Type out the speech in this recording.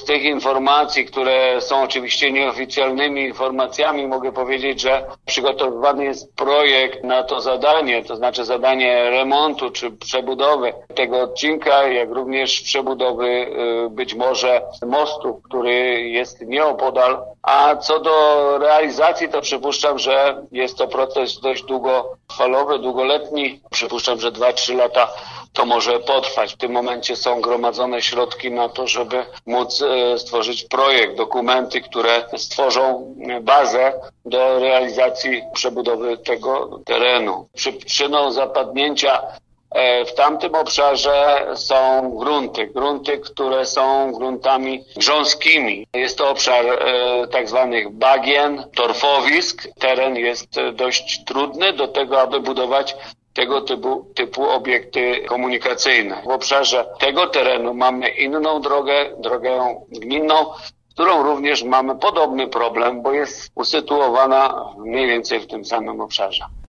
tych informacji, które są oczywiście nieoficjalnymi informacjami, mogę powiedzieć, że przygotowywany jest projekt na to zadanie, to znaczy zadanie remontu czy przebudowy tego odcinka, jak również przebudowy być może mostu, który jest nieopodal. A co do realizacji, to przypuszczam, że jest to proces dość długofalowy, długoletni. Przypuszczam, że 2-3 lata to może potrwać. W tym momencie są gromadzone środki na to, żeby móc stworzyć projekt, dokumenty, które stworzą bazę do realizacji przebudowy tego terenu. Przyczyną zapadnięcia w tamtym obszarze są grunty, które są gruntami grząskimi. Jest to obszar tak zwanych bagien, torfowisk. Teren jest dość trudny do tego, aby budować tego typu obiekty komunikacyjne. W obszarze tego terenu mamy inną drogę gminną, którą również mamy podobny problem, bo jest usytuowana mniej więcej w tym samym obszarze.